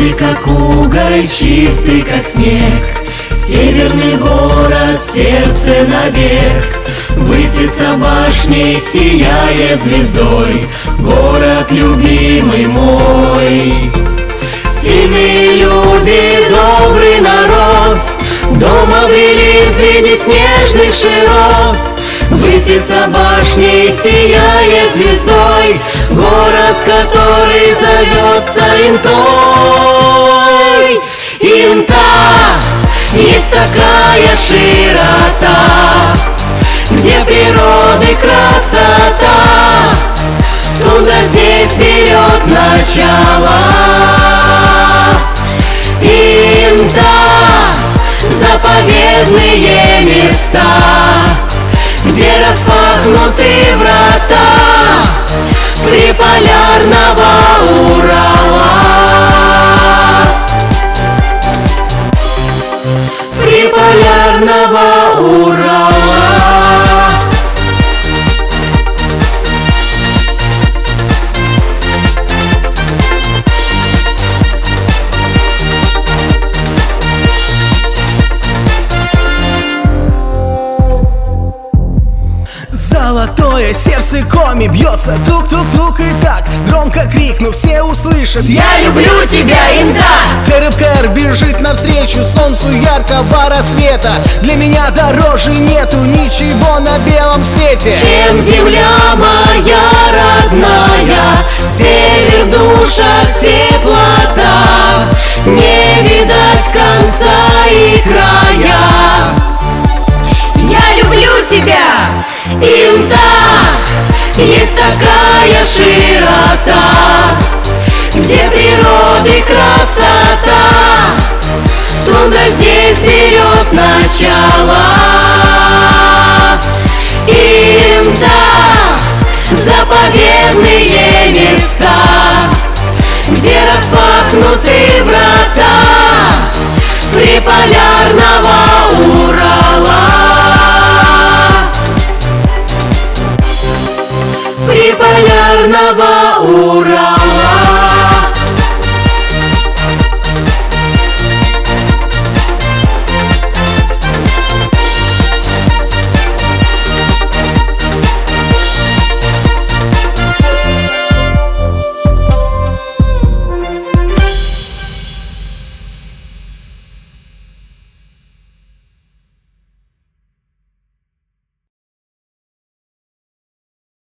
Теплый, как уголь, чистый, как снег. Северный город в сердце навек. Высится башней, сияет звездой. Город любимый мой. Сильные люди, добрый народ, дома обрели среди снежных широт. Высится башней, сияет звездой. Город, который зовется Интой. Инта, есть такая широта, где природы красота. Тундра здесь берет начало. Инта, заповедные места, где распахнуты врата приполярного Урала. Приполярного Урала. Золотое сердце коми бьется, тук-тук-тук, и так громко крикну, все услышат: я люблю тебя, Инта! ТРПКР бежит навстречу солнцу яркого рассвета. Для меня дороже нету ничего на белом свете, чем земля моя родная. Север в душах, теплота, не видать конца и края. Я люблю тебя, Инта, есть такая широта, где природы красота. Тундра здесь берет начало. Инта, заповедные